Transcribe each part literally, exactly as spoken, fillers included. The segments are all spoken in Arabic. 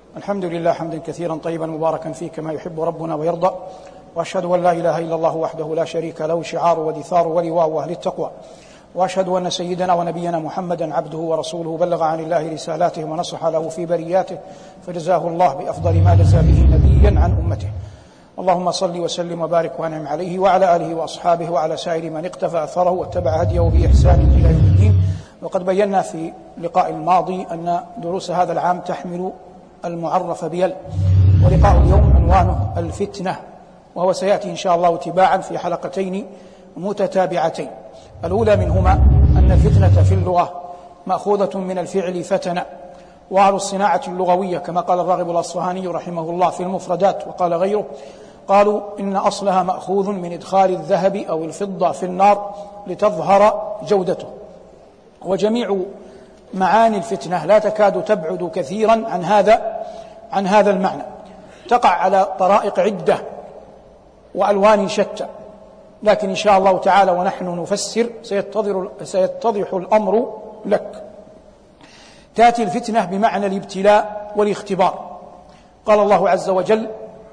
الحمد لله حمدا كثيرا طيبا مباركا فيه كما يحب ربنا ويرضى، وأشهد أن لا إله إلا الله وحده لا شريك له شعار ودثار ولواء أهل التقوى، وأشهد أن سيدنا ونبينا محمدا عبده ورسوله بلغ عن الله رسالاته ونصح له في برياته، فجزاه الله بأفضل ما جزى به نبيا عن أمته. اللهم صل وسلم وبارك وانعم عليه وعلى آله وأصحابه وعلى سائر من اقتفى أثره واتبع هديه بإحسان إلى يوم الدين. وقد بينا في اللقاء الماضي أن دروس هذا العام تحمل المعرف بيل، ولقاء اليوم عنوانه الفتنة، وهو سيأتي إن شاء الله تباعا في حلقتين متتابعتين. الأولى منهما أن الفتنة في اللغة مأخوذة من الفعل فتن، وأهل الصناعة اللغوية كما قال الراغب الأصفهاني رحمه الله في المفردات وقال غيره قالوا إن أصلها مأخوذ من إدخال الذهب أو الفضة في النار لتظهر جودته. وجميع معاني الفتنة لا تكاد تبعد كثيرا عن هذا عن هذا المعنى، تقع على طرائق عدة وألوان شتى، لكن إن شاء الله تعالى ونحن نفسر سيتضح الأمر لك. تأتي الفتنة بمعنى الابتلاء والاختبار. قال الله عز وجل: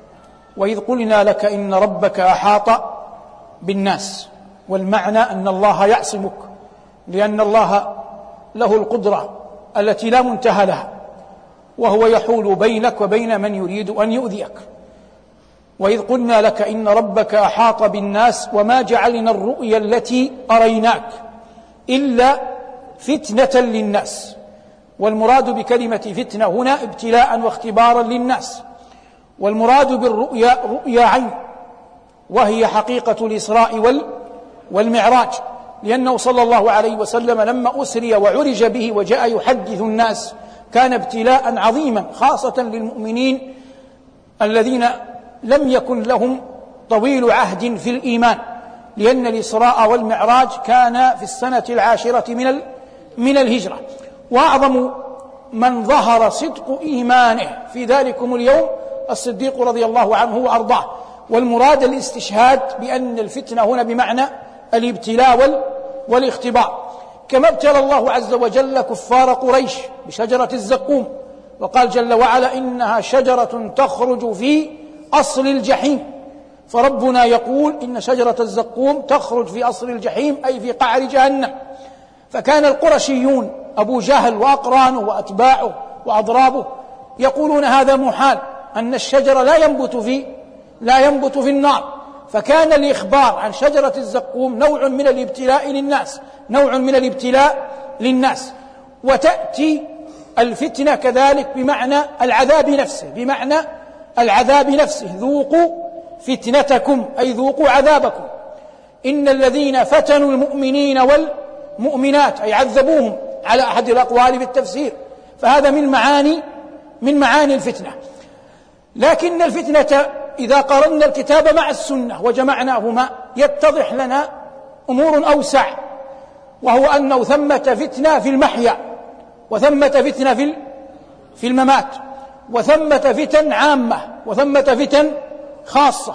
وإذ قلنا لك إن ربك أحاط بالناس، والمعنى أن الله يعصمك، لأن الله له القدرة التي لا منتهى لها، وهو يحول بينك وبين من يريد أن يؤذيك. وإذ قلنا لك إن ربك أحاط بالناس وما جعلنا الرؤيا التي أريناك إلا فتنة للناس. والمراد بكلمة فتنة هنا ابتلاء واختبارا للناس، والمراد بالرؤيا رؤيا عين، وهي حقيقة الإسراء والمعراج، لأنه صلى الله عليه وسلم لما أسري وعرج به وجاء يحدث الناس كان ابتلاء عظيما، خاصة للمؤمنين الذين لم يكن لهم طويل عهد في الإيمان، لأن الإسراء والمعراج كان في السنة العاشرة من من الهجرة. وأعظم من ظهر صدق إيمانه في ذلكم اليوم الصديق رضي الله عنه وأرضاه. والمراد الاستشهاد بأن الفتنة هنا بمعنى الابتلاء والاختبار، كما ابتلى الله عز وجل كفار قريش بشجرة الزقوم، وقال جل وعلا: إنها شجرة تخرج في أصل الجحيم. فربنا يقول إن شجرة الزقوم تخرج في أصل الجحيم، أي في قعر جهنم. فكان القرشيون أبو جهل وأقرانه وأتباعه وأضرابه يقولون هذا محال، أن الشجرة لا ينبت في لا ينبت في النار. فكان الإخبار عن شجرة الزقوم نوع من الابتلاء للناس نوع من الابتلاء للناس. وتأتي الفتنة كذلك بمعنى العذاب نفسه بمعنى العذاب نفسه ذوقوا فتنتكم، أي ذوقوا عذابكم. إن الذين فتنوا المؤمنين والمؤمنات، أي عذبوهم على أحد الأقوال بالتفسير. فهذا من معاني من معاني الفتنة. لكن الفتنة إذا قارنا الكتاب مع السنة وجمعناهما يتضح لنا أمور أوسع، وهو أنه ثمة فتنة في المحيا، وثمة فتنة في في الممات، وثمة فتن عامة، وثمة فتن خاصة،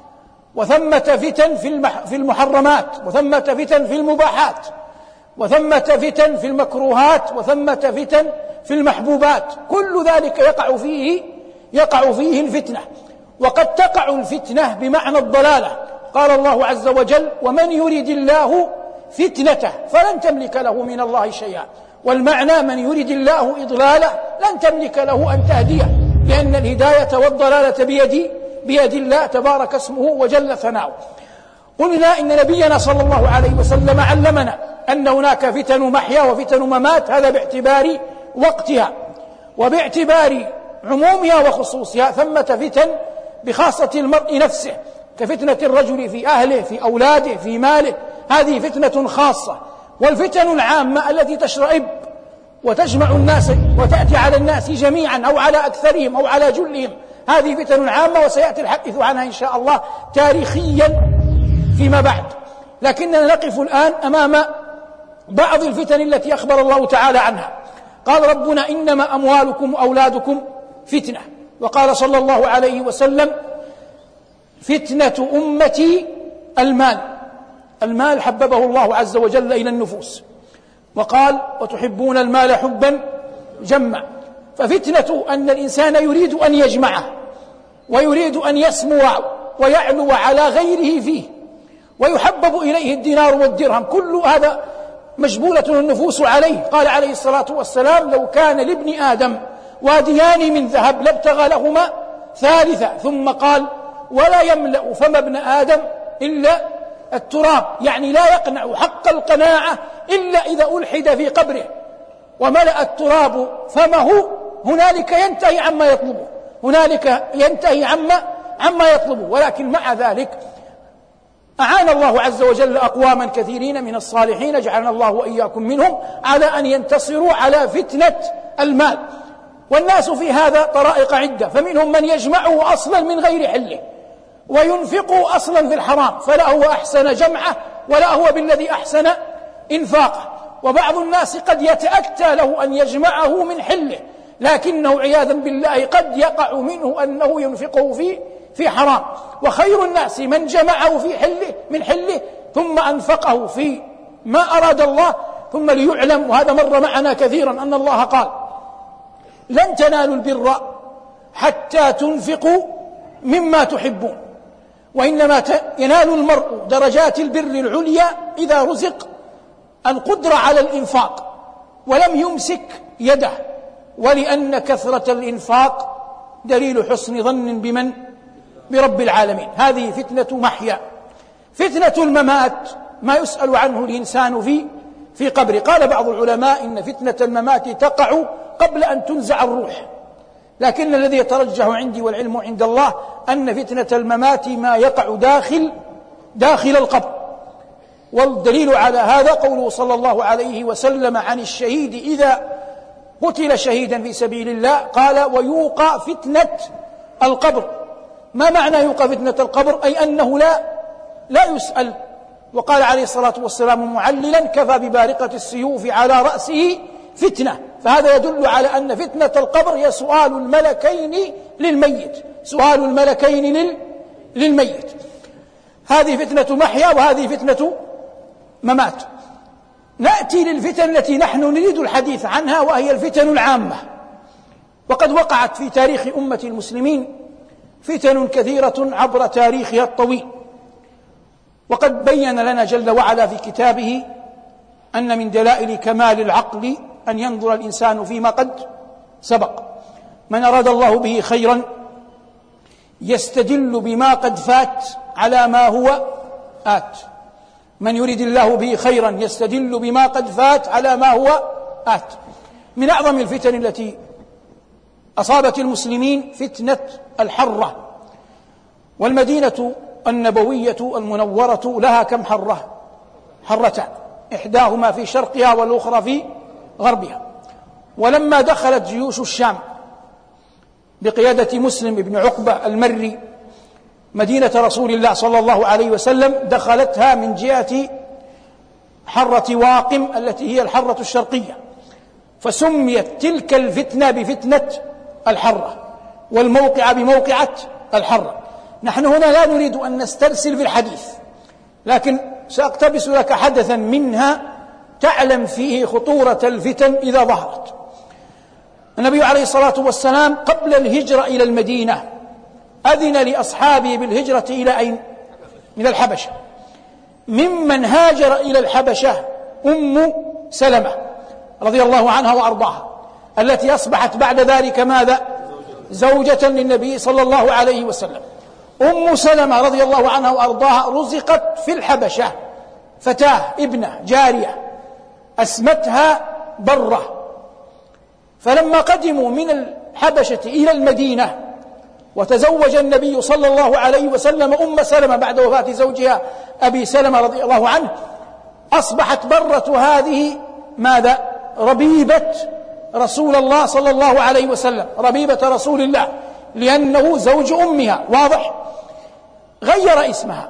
وثمة فتن في في المحرمات، وثمة فتن في المباحات، وثمة فتن في المكروهات، وثمة فتن في المحبوبات. كل ذلك يقع فيه يقع فيه الفتنة. وقد تقع الفتنة بمعنى الضلالة. قال الله عز وجل: ومن يريد الله فتنته فلن تملك له من الله شيئا. والمعنى من يريد الله إضلاله لن تملك له أن تهديه، لأن الهداية والضلالة بيد بيد الله تبارك اسمه وجل ثناؤه. قلنا إن نبينا صلى الله عليه وسلم علمنا أن هناك فتن محيا وفتن ممات، هذا باعتبار وقتها، وباعتبار عمومها وخصوصها ثمة فتن بخاصة المرء نفسه، كفتنة الرجل في أهله، في أولاده، في ماله، هذه فتنة خاصة. والفتن العامة التي تشرئب وتجمع الناس وتأتي على الناس جميعا أو على أكثرهم أو على جلهم، هذه فتن عامة، وسيأتي الحديث عنها إن شاء الله تاريخيا فيما بعد. لكننا نقف الآن أمام بعض الفتن التي أخبر الله تعالى عنها. قال ربنا: إنما أموالكم وأولادكم فتنة. وقال صلى الله عليه وسلم: فتنة أمتي المال. المال حببه الله عز وجل إلى النفوس، وقال: وتحبون المال حبا جما. ففتنة أن الإنسان يريد أن يجمعه ويريد أن يسمو ويعلو على غيره فيه ويحبب إليه الدينار والدرهم، كل هذا مجبولة النفوس عليه. قال عليه الصلاة والسلام: لو كان لابن آدم واديان من ذهب لابتغى لهما ثالثا، ثم قال: ولا يملأ فم ابن آدم إلا التراب، يعني لا يقنع حق القناعة إلا إذا ألحد في قبره وملأ التراب فمه، هنالك ينتهي عما يطلبه، هنالك ينتهي عما عما يطلبه. ولكن مع ذلك أعان الله عز وجل أقواما كثيرين من الصالحين، جعلنا الله وإياكم منهم، على أن ينتصروا على فتنة المال. والناس في هذا طرائق عدة، فمنهم من يجمعه أصلا من غير حله وينفقه أصلا في الحرام، فلا هو أحسن جمعه ولا هو بالذي أحسن إنفاقه. وبعض الناس قد يتأتى له أن يجمعه من حله، لكنه عياذا بالله قد يقع منه أنه ينفقه في في حرام. وخير الناس من جمعه في حله من حله ثم أنفقه في ما أراد الله. ثم ليعلم، وهذا مر معنا كثيرا، أن الله قال: لن تنالوا البر حتى تنفقوا مما تحبون، وإنما ينال المرء درجات البر العليا إذا رزق القدرة على الإنفاق ولم يمسك يده، ولأن كثرة الإنفاق دليل حسن ظن بمن؟ برب العالمين. هذه فتنة محيا. فتنة الممات ما يسأل عنه الإنسان في في قبره. قال بعض العلماء إن فتنة الممات تقع قبل أن تنزع الروح، لكن الذي يترجح عندي والعلم عند الله أن فتنة الممات ما يقع داخل داخل القبر. والدليل على هذا قوله صلى الله عليه وسلم عن الشهيد إذا قتل شهيدا في سبيل الله، قال: ويوقى فتنة القبر. ما معنى يوقى فتنة القبر؟ أي أنه لا لا يسأل. وقال عليه الصلاة والسلام معللا: كفى ببارقة السيوف على رأسه فتنة. فهذا يدل على أن فتنة القبر هي سؤال الملكين للميت، سؤال الملكين لل... للميت. هذه فتنة محيا وهذه فتنة ممات. نأتي للفتن التي نحن نريد الحديث عنها، وهي الفتن العامة. وقد وقعت في تاريخ أمة المسلمين فتن كثيرة عبر تاريخها الطويل، وقد بين لنا جل وعلا في كتابه أن من دلائل كمال العقل أن ينظر الإنسان فيما قد سبق. من أراد الله به خيرا يستدل بما قد فات على ما هو آت، من يريد الله به خيرا يستدل بما قد فات على ما هو آت. من أعظم الفتن التي أصابت المسلمين فتنة الحرة. والمدينة النبوية المنورة لها كم حرة؟ حرتان، إحداهما في شرقها والأخرى في غربها. ولما دخلت جيوش الشام بقيادة مسلم بن عقبة المري مدينة رسول الله صلى الله عليه وسلم، دخلتها من جهة حرة واقم التي هي الحرة الشرقية، فسميت تلك الفتنة بفتنة الحرة، والموقع بموقعة الحرة. نحن هنا لا نريد أن نسترسل في الحديث، لكن سأقتبس لك حدثا منها تعلم فيه خطورة الفتن إذا ظهرت. النبي عليه الصلاة والسلام قبل الهجرة إلى المدينة أذن لأصحابه بالهجرة إلى أين؟ من الحبشة. ممن هاجر إلى الحبشة أم سلمة رضي الله عنها وأرضاها، التي أصبحت بعد ذلك ماذا؟ زوجة للنبي صلى الله عليه وسلم. أم سلمة رضي الله عنها وأرضاها رزقت في الحبشة فتاة ابنة جارية أسمتها برة. فلما قدموا من الحبشة إلى المدينة وتزوج النبي صلى الله عليه وسلم أم سلمة بعد وفاة زوجها أبي سلمة رضي الله عنه، أصبحت برة هذه ماذا؟ ربيبة رسول الله صلى الله عليه وسلم، ربيبة رسول الله، لأنه زوج أمها. واضح؟ غير اسمها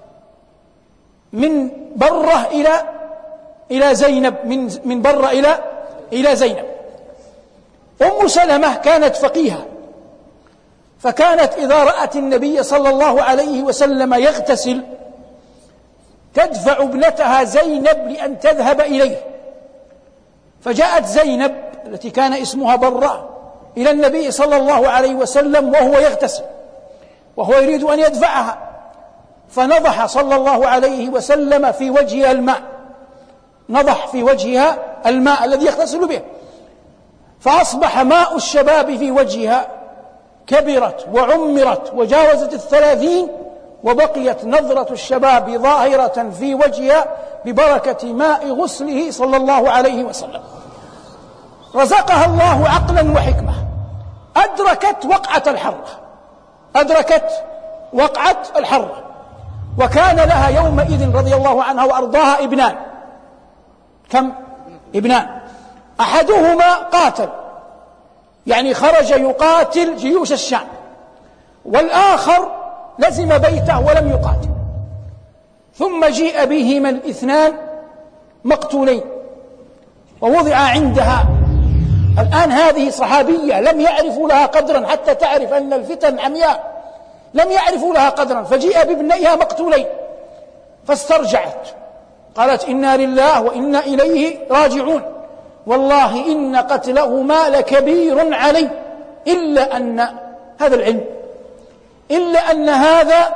من برة إلى إلى زينب، من من برة إلى إلى زينب. أم سلمة كانت فقيهة، فكانت إذا رأت النبي صلى الله عليه وسلم يغتسل تدفع ابنتها زينب لأن تذهب إليه. فجاءت زينب التي كان اسمها برة إلى النبي صلى الله عليه وسلم وهو يغتسل وهو يريد أن يدفعها، فنضح صلى الله عليه وسلم في وجهها الماء، نضح في وجهها الماء الذي يغتسل به، فأصبح ماء الشباب في وجهها كبرت وعمرت وجاوزت الثلاثين، وبقيت نظرة الشباب ظاهرة في وجهها ببركة ماء غسله صلى الله عليه وسلم. رزقها الله عقلا وحكمة، أدركت وقعة الحرة، أدركت وقعة الحرة، وكان لها يومئذ رضي الله عنها وأرضاها ابنان. كم؟ ابنان. أحدهما قاتل، يعني خرج يقاتل جيوش الشام، والآخر لزم بيته ولم يقاتل. ثم جيء بهما الاثنان مقتولين ووضع عندها. الآن هذه صحابية لم يعرفوا لها قدرا، حتى تعرف أن الفتن عمياء، لم يعرفوا لها قدرا، فجيء بابنيها مقتولين، فاسترجعت قالت إنا لله وإنا إليه راجعون، والله إن قتلهما لكبير علي، إلا أن هذا العلم، إلا أن هذا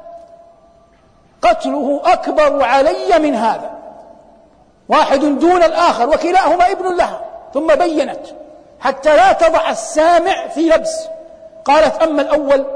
قتله أكبر علي من هذا، واحد دون الآخر وكلاهما ابن لها. ثم بينت حتى لا تضع السامع في لبس، قالت أما الأول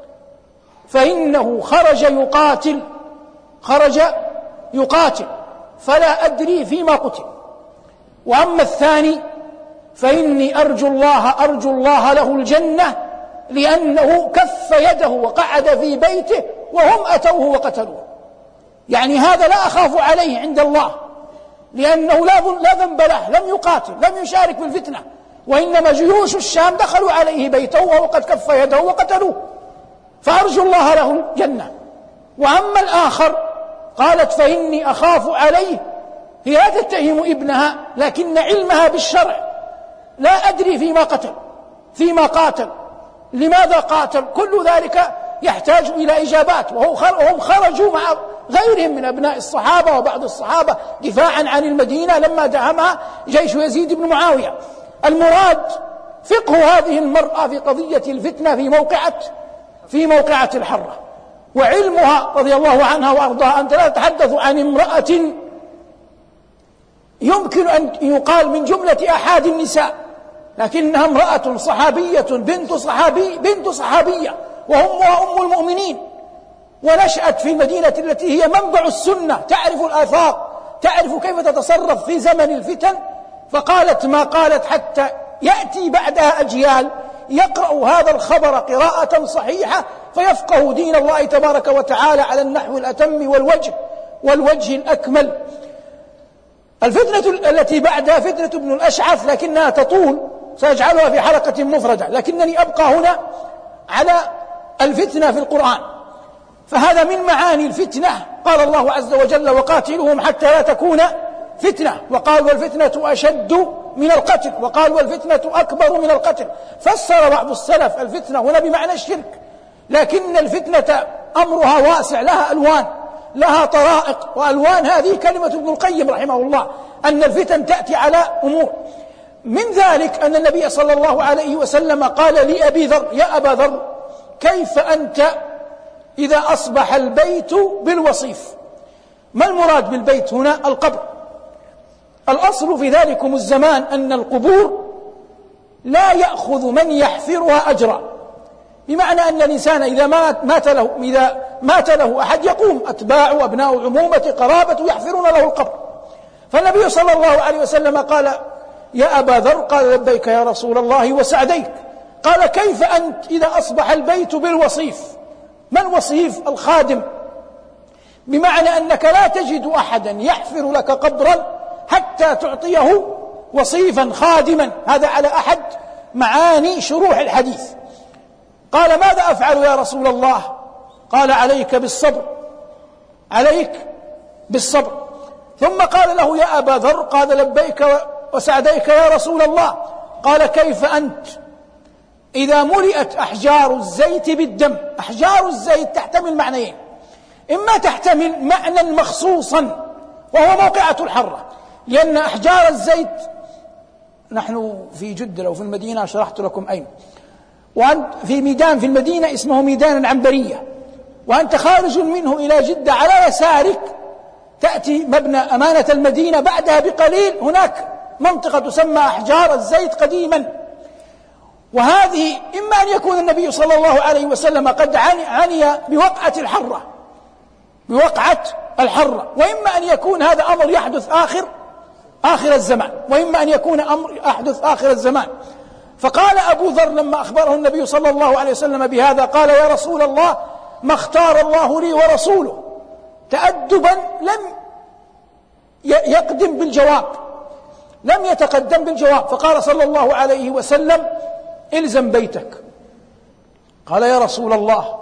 فإنه خرج يقاتل، خرج يقاتل فلا أدري فيما قتل، وأما الثاني فإني أرجو الله أرجو الله له الجنة لأنه كف يده وقعد في بيته وهم أتوه وقتلوه، يعني هذا لا أخاف عليه عند الله لأنه لا ذنب له، لم يقاتل، لم يشارك في الفتنة، وإنما جيوش الشام دخلوا عليه بيته وهو قد كف يده وقتلوه، فأرجو الله له الجنة. وأما الآخر قالت فإني أخاف عليه، هي لا تتهم ابنها لكن علمها بالشرع، لا أدري فيما قتل فيما قاتل لماذا قاتل، كل ذلك يحتاج إلى إجابات. وهم خرجوا مع غيرهم من أبناء الصحابة وبعض الصحابة دفاعا عن المدينة لما دعمها جيش يزيد بن معاوية. المراد فقه هذه المرأة في قضية الفتنة في موقعة في موقعة الحرة، وعلمها رضي الله عنها وأرضاها. أنت لا تتحدث عن امرأة يمكن أن يقال من جملة أحد النساء، لكنها امرأة صحابية بنت صحابي بنت صحابية وأمها أم المؤمنين، ونشأت في المدينة التي هي منبع السنة، تعرف الآثار، تعرف كيف تتصرف في زمن الفتن، فقالت ما قالت حتى يأتي بعدها أجيال يقرأ هذا الخبر قراءة صحيحة فيفقه دين الله تبارك وتعالى على النحو الأتم والوجه والوجه الأكمل. الفتنة التي بعدها فتنة ابن الأشعث، لكنها تطول، سأجعلها في حلقة مفردة، لكنني أبقى هنا على الفتنة في القرآن. فهذا من معاني الفتنة، قال الله عز وجل وقاتلهم حتى لا تكون فتنة، وقال والفتنة أشد من القتل، وقال والفتنة أكبر من القتل. فسر بعض السلف الفتنة هنا بمعنى الشرك، لكن الفتنة أمرها واسع، لها ألوان، لها طرائق، وألوان هذه كلمة ابن القيم رحمه الله، أن الفتن تأتي على أمور. من ذلك أن النبي صلى الله عليه وسلم قال لأبي ذر يا أبا ذر كيف أنت إذا أصبح البيت بالوصيف؟ ما المراد بالبيت هنا؟ القبر. الأصل في ذلكم الزمان أن القبور لا يأخذ من يحفرها أجرا، بمعنى أن الإنسان إذا مات له إذا مات له أحد يقوم أتباع أبناء عمومة قرابة يحفرون له القبر. فالنبي صلى الله عليه وسلم قال يا أبا ذر، قال لبيك يا رسول الله وسعديك. قال كيف أنت إذا أصبح البيت بالوصيف؟ ما الوصيف؟ الخادم، بمعنى أنك لا تجد أحدا يحفر لك قبرا حتى تعطيه وصيفا خادما. هذا على أحد معاني شروح الحديث. قال ماذا أفعل يا رسول الله؟ قال عليك بالصبر، عليك بالصبر. ثم قال له يا أبا ذر، قال لبيك وسعديك يا رسول الله. قال كيف أنت إذا ملئت أحجار الزيت بالدم؟ أحجار الزيت تحتمل معنيين، إما تحتمل معنى مخصوصا وهو موقعة الحرة، لأن أحجار الزيت نحن في جدة أو في المدينة شرحت لكم أين، وأنت في ميدان في المدينة اسمه ميدان العنبرية، وأنت خارج منه إلى جدة على يسارك تأتي مبنى أمانة المدينة، بعدها بقليل هناك منطقة تسمى أحجار الزيت قديما. وهذه إما أن يكون النبي صلى الله عليه وسلم قد عني بوقعة الحرة بوقعة الحرة وإما أن يكون هذا أمر يحدث آخر آخر الزمان وإما أن يكون أمر يحدث آخر الزمان. فقال أبو ذر لما أخبره النبي صلى الله عليه وسلم بهذا قال: يا رسول الله، ما اختار الله لي ورسوله. تأدبا لم يقدم بالجواب، لم يتقدم بالجواب، فقال صلى الله عليه وسلم: إلزم بيتك. قال: يا رسول الله،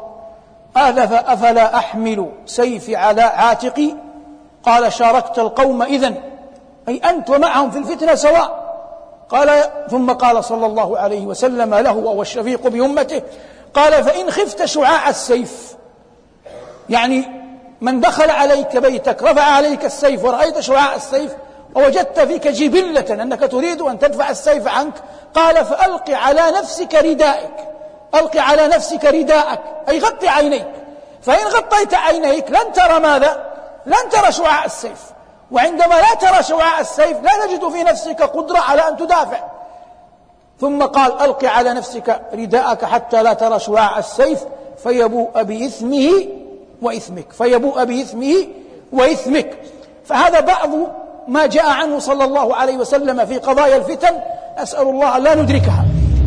أفلا أحمل سيفي على عاتقي؟ قال: شاركت القوم إذن، أي أنت ومعهم في الفتنة سواء. قال ثم قال صلى الله عليه وسلم له وهو الشفيق بأمته، قال: فإن خفت شعاع السيف، يعني من دخل عليك بيتك رفع عليك السيف ورأيت شعاع السيف ووجدت فيك جبلة أنك تريد أن تدفع السيف عنك، قال: فألق على نفسك ردائك، ألق على نفسك رداءك، أي غطي عينيك، فإن غطيت عينيك لن ترى ماذا؟ لن ترى شعاع السيف، وعندما لا ترى شعاع السيف لا تجد في نفسك قدرة على أن تدافع. ثم قال: ألق على نفسك رداءك حتى لا ترى شعاع السيف فيبوء بإثمه وإثمك، فيبوء بإثمه وإثمك. فهذا بعض ما جاء عنه صلى الله عليه وسلم في قضايا الفتن، أسأل الله لا ندركها.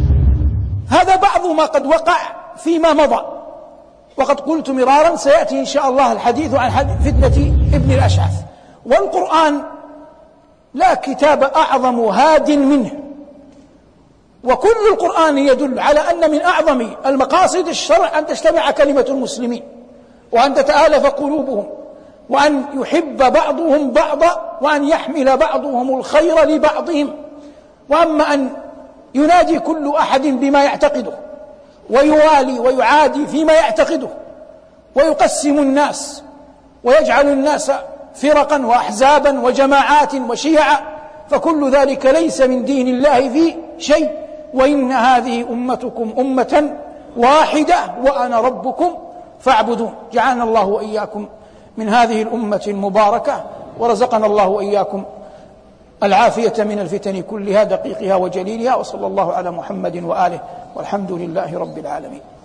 هذا بعض ما قد وقع فيما مضى، وقد قلت مرارا سيأتي إن شاء الله الحديث عن فتنة ابن الأشعث. والقرآن لا كتاب أعظم هاد منه، وكل القرآن يدل على أن من أعظم المقاصد الشرع أن تجتمع كلمة المسلمين، وأن تتآلف قلوبهم، وأن يحب بعضهم بعضا، وأن يحمل بعضهم الخير لبعضهم. وأما أن ينادي كل أحد بما يعتقده ويوالي ويعادي فيما يعتقده ويقسم الناس ويجعل الناس فرقا وأحزابا وجماعات وشيعا، فكل ذلك ليس من دين الله في شيء. وإن هذه أمتكم أمة واحدة وأنا ربكم فاعبدون. جعلنا الله وإياكم من هذه الأمة المباركة، ورزقنا الله وإياكم العافية من الفتن كلها دقيقها وجليلها. وصلى الله على محمد وآله، والحمد لله رب العالمين.